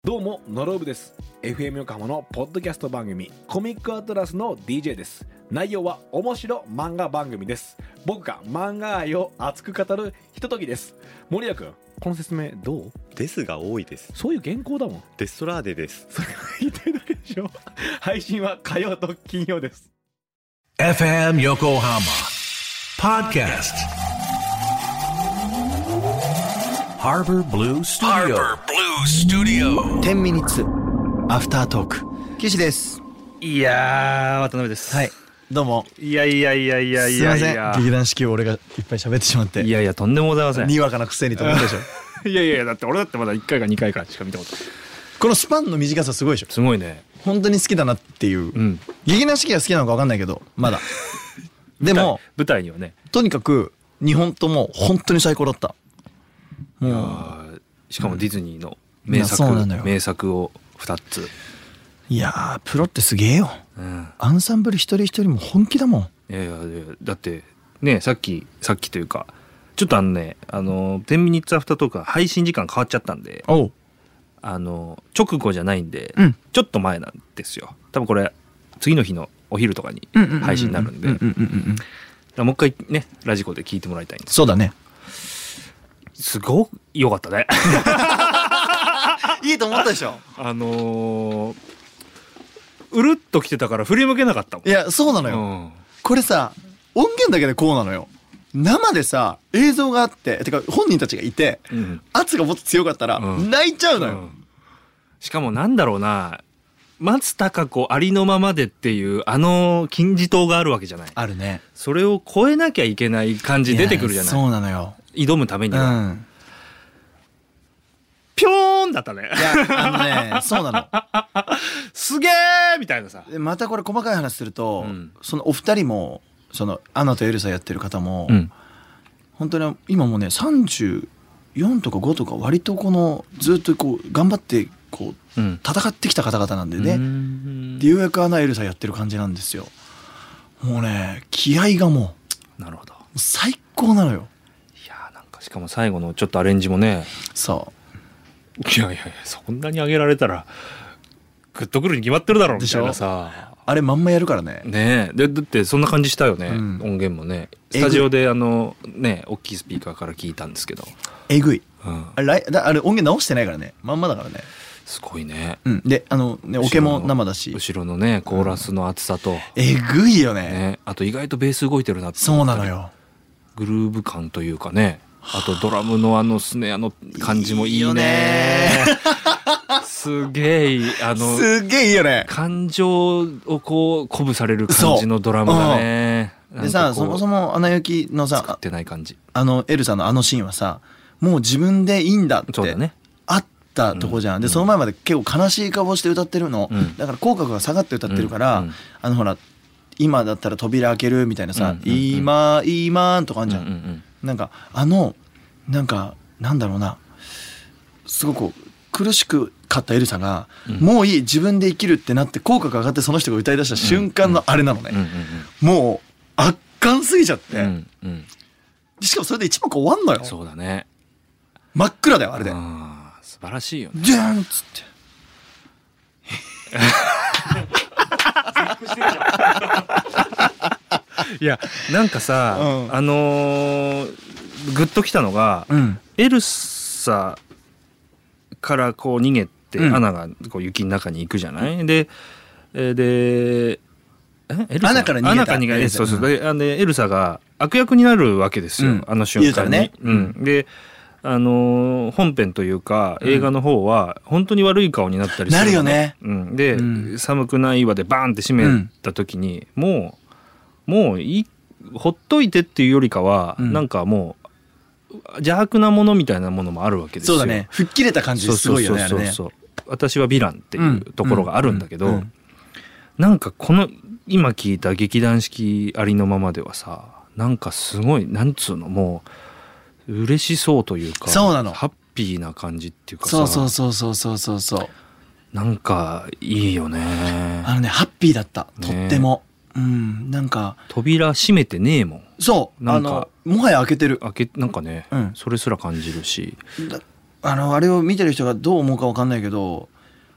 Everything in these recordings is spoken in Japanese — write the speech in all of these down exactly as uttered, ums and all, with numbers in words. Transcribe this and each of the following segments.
どうもノロブです。 エフエム 横浜のポッドキャスト番組コミックアトラスの ディージェー です。内容は面白漫画番組です。僕が漫画愛を熱く語るひとときです。森谷君、この説明どう？ ですが多いです。 そういう原稿だもん。 デストラーデです。 それが言いたいだけでしょ。配信は火曜と金曜です。 エフエム 横浜 Podcast Harbor Blue Studio Harbor Blue Studio テンミニッツアフタートーク、岸です。 いやー、渡辺です。 はい、どうも。 いやいやいやいやいやいや、 すいません、劇団四季を俺がいっぱい喋ってしまって。 いやいや、とんでもございません。 にわかなくせにと思ったでしょ。 いやいやいや、だって俺だってまだいっかいかにかいかしか見たことない。 このスパンの短さすごいでしょ。 すごいね。 本当に好きだなっていう、うん、劇団四季が好きなのか分かんないけどまだでも舞台にはね、 とにかくにほんとも本当に最高だった。 もうしかもディズニーの名作、うん、名作をふたつ。 いやー、プロってすげえよ、うん、アンサンブル一人一人も本気だもん。 いやいや、だってね、さっきさっきというかちょっとあのね、あのテンミニッツアフタートークが配信時間変わっちゃったんで、おう、あの直後じゃないんで、うん、ちょっと前なんですよ。多分これ次の日のお昼とかに配信になるんで、もう一回ねラジコで聞いてもらいたいんです。 そうだね。 すごく良かったね。 いいと思ったでしょ。 あのー、うるっと来てたから振り向けなかったもん。 いや、そうなのよ、うん、これさ音源だけでこうなのよ。生でさ映像があっててか本人たちがいて、うん、圧がもっと強かったら泣いちゃうのよ、うんうん、 しかもなんだろうな、松たか子ありのままでっていうあの金字塔があるわけじゃない。 あるね。それを超えなきゃいけない感じ出てくるじゃない。 そうなのよ。 挑むためには、うん、ピョーンだったね。いや、あのね、そうなの。 すげーみたいなさ。 またこれ細かい話すると、うん、そのお二人もそのアナとエルサやってる方も、うん、本当に今もうねさんじゅうよんとかごとか割とこのずっとこう頑張ってこう、うん、戦ってきた方々なんでね。でようやくアナエルサやってる感じなんですよ。もうね気合がもうなるほど最高なのよ。 いやー、なんかしかも最後のちょっとアレンジもね。 そう。 いやいやいや、そんなに上げられたらグッとくるに決まってるだろうみたいなさ。 あれまんまやるからね。 ねえ、でだってそんな感じしたよね、うん、音源もね。スタジオであのね大きいスピーカーから聞いたんですけど、 えぐい、うん、あれあれ音源直してないからね、まんまだからね。 すごいね、 うん、であのねオケも生だし後ろのねコーラスの厚さと、うん、 えぐいよ ね, ね。あと意外とベース動いてるなって。 そうなのよ。 グルーヴ感というかね。あとドラムのあのスネアの感じもいいね。いいよね。すげえあのすげえいいよね。 感情をこう鼓舞される感じのドラムがね。 でさ、そもそもアナ雪のさ作ってない感じ、 あのエルサのあのシーンはさもう自分でいいんだってそうだねあったとこじゃん、うん、でその前まで結構悲しい顔して歌ってるの、うん、だから口角が下がって歌ってるから、うんうん、あのほら今だったら扉開けるみたいなさ、うんうんうん、今今とかあんじゃん、うんうんうん、なんかあのなんかなんだろうな、すごく苦しくかったエルサが、うん、もういい自分で生きるってなって口角上がってその人が歌い出した瞬間のあれなのね、うんうんうんうん、もう圧巻すぎちゃって、うんうん、しかもそれで一幕終わんのよ。 そうだね、 真っ暗だよあれで。 あ素晴らしいよね。 ジャーンっつっていやなんかさ、うん、あのーグッときたのが、うん、エルサからこう逃げて、うん、アナがこう雪の中に行くじゃない、うん、ででえエルサアナから逃げた。 アナから逃げた。そうそう、でエルサが悪役になるわけですよ、うん、あの瞬間に、ね、うん、であのー、本編というか映画の方は本当に悪い顔になったりする、ね、 なるよね、 うん、で、うん、寒くないわでバーンって閉めた時に、うん、もうもういいほっといてっていうよりかは、うん、なんかもう邪悪なものみたいなものもあるわけですよ。 そうだね、吹っ切れた感じすごいよね。 そうそうそうそう、私はヴィランっていうところがあるんだけど、うんうんうん、なんかこの今聞いた劇団四季ありのままではさ、なんかすごいなんつうのもう嬉しそうというか、 そうなの、 ハッピーな感じっていうかさ、 そうそうそうそうそうそう、 なんかいいよね。 あのねハッピーだったとっても、ね、うん、なんか扉閉めてねえもん。 そうなんかあのもはや開けてる、 開けなんかね、うん、それすら感じるし、 あのあれを見てる人がどう思うか分かんないけど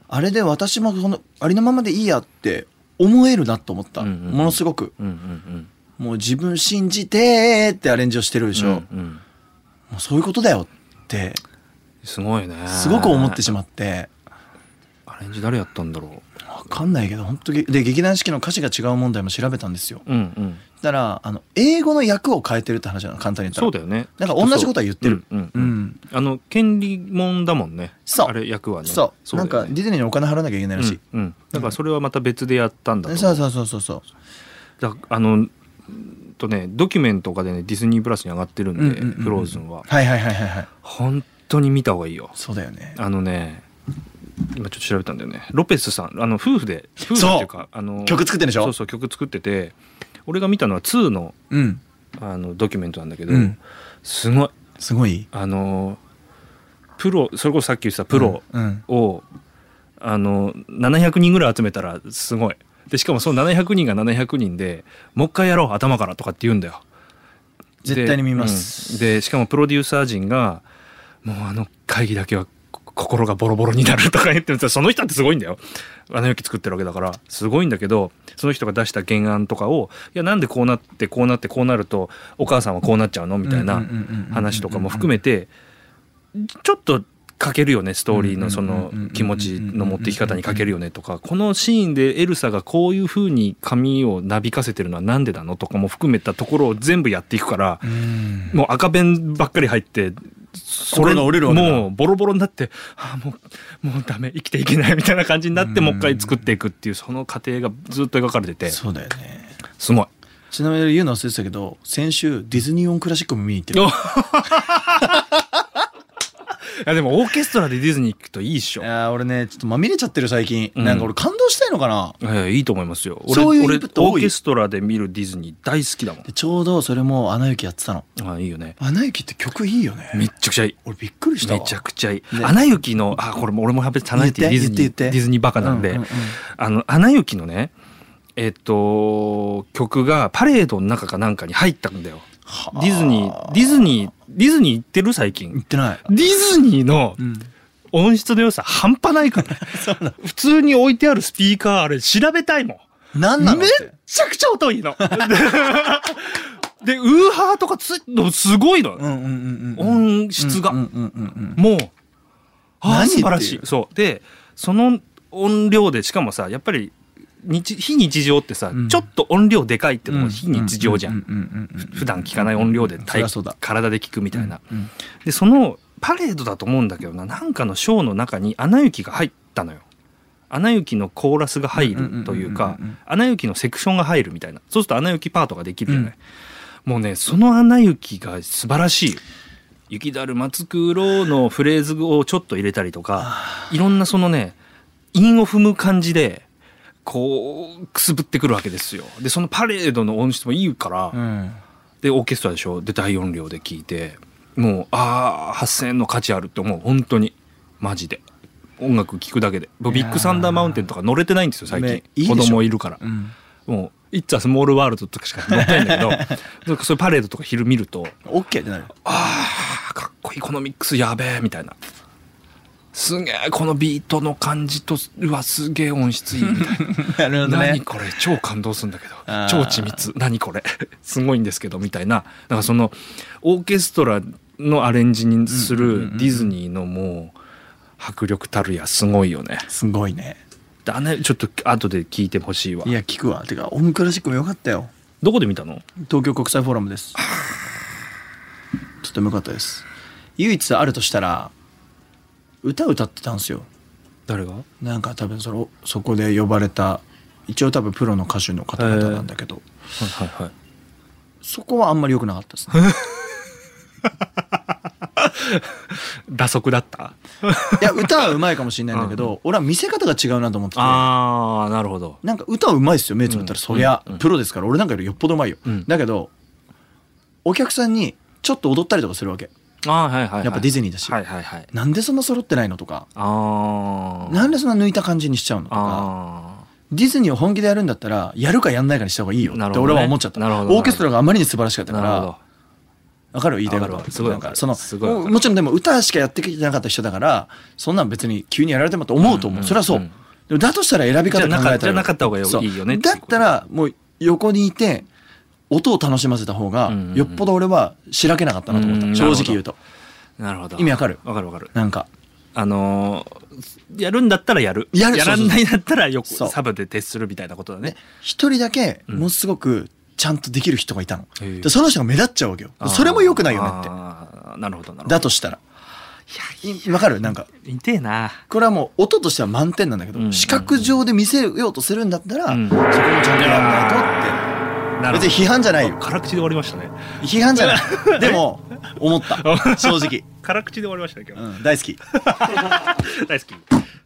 あれで私もこのありのままでいいやって思えるなと思った、うんうんうん、ものすごく、うんうんうん、もう自分信じてってアレンジをしてるでしょ、うんうん、もうそういうことだよってすごいねすごく思ってしまって。 アレンジ誰やったんだろう分かんないけど本当で劇団四季の歌詞が違う問題も調べたんですよ、うんうん、だからあの英語の訳を変えてるって話なの簡単に言ったら。 そうだよね。 だから同じことは言ってる、うんうんうん、 あの権利もんだもんね。 そうあれ役はね。 そう、 そうだよね、 なんかディズニーにお金払わなきゃいけないらしい、 うんうん、だからそれはまた別でやったんだと、 うん、そうそうそうそうそうだあのとねドキュメントとかでねディズニープラスに上がってるんで、うんうんうんうん、フローズンははいはいはいはいはい本当に見た方がいいよ。 そうだよね。 あのね今ちょっと調べたんだよね。ロペスさんあの夫婦で夫婦っていうかあの曲作ってるでしょ。 そうそう曲作ってて俺が見たのはツーの、うん、あのドキュメントなんだけど、うん、すごいすごいあのプロそれこそさっき言ってたプロを、うん、あのななひゃくにんぐらい集めたらすごいでしかもそのななひゃくにんがななひゃくにんでもう一回やろう頭からとかって言うんだよ。 絶対に見ます、 うん、でしかもプロデューサー陣がもうあの会議だけは心がボロボロになるとか言ってるんですよ。その人ってすごいんだよ。アナ雪作ってるわけだからすごいんだけどその人が出した原案とかをいやなんでこうなってこうなってこうなるとお母さんはこうなっちゃうのみたいな話とかも含めてちょっと書けるよねストーリーのその気持ちの持ってき方に書けるよねとかこのシーンでエルサがこういう風に髪をなびかせてるのはなんでなのとかも含めたところを全部やっていくからもう赤弁ばっかり入ってそれが折れるわけだ。 もうボロボロになってあもうもうダメ生きていけないみたいな感じになってもう一回作っていくっていうその過程がずっと描かれててそうだよねすごい。 ちなみに言うの忘れてたけど先週ディズニーオンクラシックも見に行ってるいやでもオーケストラでディズニー行くといいっしょ。 いや俺ねちょっとまみれちゃってる最近、うん、なんか俺感動したいのかな。 いやいいと思いますよ。俺そういうインプット多い。 俺オーケストラで見るディズニー大好きだもん。 でちょうどそれもアナ雪やってたの。 あいいよね。 アナ雪って曲いいよね。 めっちゃくちゃいい。 俺びっくりしたわ。 めちゃくちゃいい、ね、アナ雪のあこれも俺もやっぱり離れてディズニーディズニーバカなんで、うんうんうん、あのアナ雪のねえっと曲がパレードの中かなんかに入ったんだよ。ディズニーディズニーディズニー行ってる最近。 行ってない。 ディズニーの音質の良さ半端ないからね普通に置いてあるスピーカーあれ調べたいもん。 なんなのめっちゃくちゃ音いいのでウーハーとかつのすごいの、うんうんうんうん、音質が、うんうんうんうん、もうあ素晴らしい。そうでその音量でしかもさやっぱり日非日常ってさ、うん、ちょっと音量でかいってのも非日常じゃん。普段聞かない音量で体体で聞くみたいな、うんうん、でそのパレードだと思うんだけどななんかのショーの中にアナ雪が入ったのよ。アナ雪のコーラスが入るというかアナ雪のセクションが入るみたいな。そうするとアナ雪パートができるじゃない、うん、もうねそのアナ雪が素晴らしい。雪だるま作ろうのフレーズをちょっと入れたりとかいろんなそのね韻を踏む感じでこうくすぶってくるわけですよ。でそのパレードの音質もいいから、うん、でオーケストラでしょで大音量で聴いてもうああはっせんえんの価値あるって思う。本当にマジで音楽聴くだけでビッグサンダーマウンテンとか乗れてないんですよ最近。いい子供いるから、うん、もう「It's a Small World」とかしか乗ってないんだけどそういうパレードとか昼見ると OK ってなる。 あーかっこいいこのミックスやべえみたいな。すげえこのビートの感じとうわすげえ音質いいみたいななるほど、ね、何これ超感動するんだけど超緻密何これすごいんですけどみたいな。だからそのオーケストラのアレンジにするディズニーのもう迫力たるやすごいよね。 すごいね。 だねちょっと後で聞いてほしいわ。 いや聞くわ。てかオンクラシックもよかったよ。 どこで見たの？ 東京国際フォーラムです。とてもよかったです。唯一あるとしたら歌歌ってたんですよ。 誰が？ なんか多分そのそこで呼ばれた一応多分プロの歌手の方々なんだけど、はいはいはい、そこはあんまり良くなかったですね打足だった？ いや歌はうまいかもしれないんだけど、うん、俺は見せ方が違うなと思ってて。 ああなるほど。 なんか歌はうまいですよ目つぶったら、うん、そりゃ、うん、プロですから俺なんかよりよっぽどうまいよ、うん、だけどお客さんにちょっと踊ったりとかするわけ。 あ、はいはいはい、 やっぱディズニーだし、 はいはいはい、 なんでそんな揃ってないのとか、あなんでそんな抜いた感じにしちゃうのとか、あディズニーを本気でやるんだったらやるかやんないかにした方がいいよって俺は思っちゃった。オーケストラがあまりに素晴らしかったからわかる言いたいこわかるわと。 すごいわかるなんかそのすごいわかるもちろんでも歌しかやってきてなかった人だからそんなん別に急にやられてもと思うと思う、 うんそれはそう、 うんでもだとしたら選び方考えたらじゃなかじゃなかった方がいいそうよねだったらもう横にいて音を楽しませた方がうんうんうんよっぽど俺はしらけなかったなと思った、 うん正直言うと。 なるほど意味わかるわかるわかるなんかあのーやるんだったらやるやるらんないんだったらよくそうサブで徹するみたいなことだね。 一人だけうんものすごくちゃんとできる人がいたの、 へえでその人が目立っちゃうわけよ。それも良くないよねって。 あーなるほどなるほど。 だとしたらいわかるなんか痛えな。 これはもう音としては満点なんだけど、 うん視覚上で見せようとするんだったら、 うんそこもちゃんとやらないとって。別に批判じゃないよ。 辛口で終わりましたね。 批判じゃない。でも思った正直、 辛口で終わりましたね今日。 うん、大好き。 大好き。